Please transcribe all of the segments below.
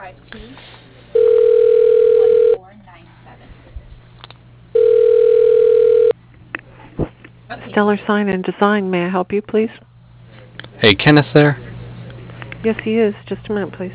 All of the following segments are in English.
Stellar Sign and Design, may I help you, please? Hey, Kenneth there? Yes, he is. Just a minute, please.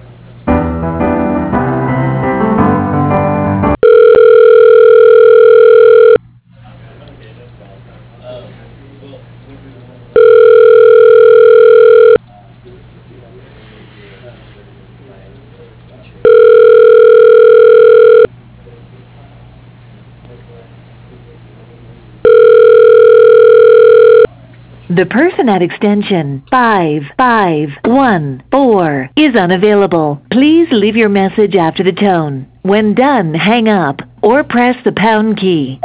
The person at extension 5514 is unavailable. Please leave your message after the tone. When done, hang up or press the pound key.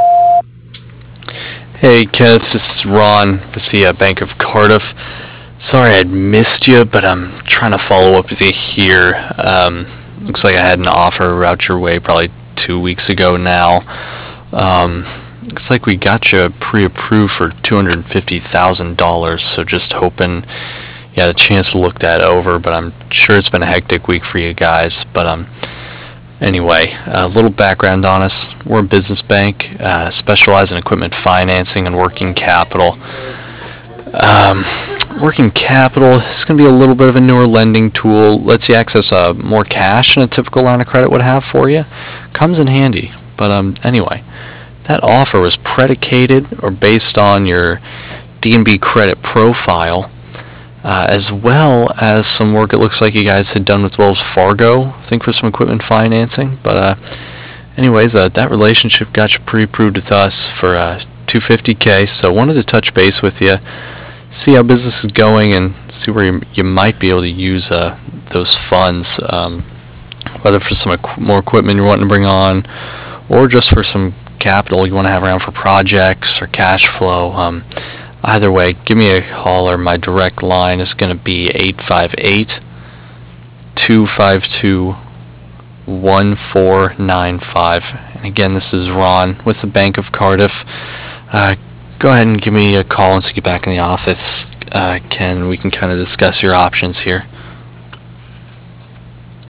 Hey, Kenneth, this is Ron with the Bank of Cardiff. Sorry I'd missed you, but I'm trying to follow up with you here. Looks like I had an offer out your way probably 2 weeks ago now. Looks like we got you pre-approved for $250,000, so just hoping you had a chance to look that over, but I'm sure it's been a hectic week for you guys. But anyway, a little background on us. We're a business bank, specialize in equipment financing and working capital. Working capital is going to be a little bit of a newer lending tool. Lets you access more cash than a typical line of credit would have for you. Comes in handy. But anyway, that offer was predicated or based on your D&B credit profile, as well as some work it looks like you guys had done with Wells Fargo, I think for some equipment financing. But anyways, that relationship got you pre-approved with us for $250K, so wanted to touch base with you, see how business is going, and see where you might be able to use those funds, whether for some more equipment you're wanting to bring on, or just for some capital you want to have around for projects or cash flow. Either way, give me a call, or my direct line is going to be 858-252-1495. And again, this is Ron with the Bank of Cardiff. Go ahead and give me a call once you get back in the office, Ken. We can kind of discuss your options here.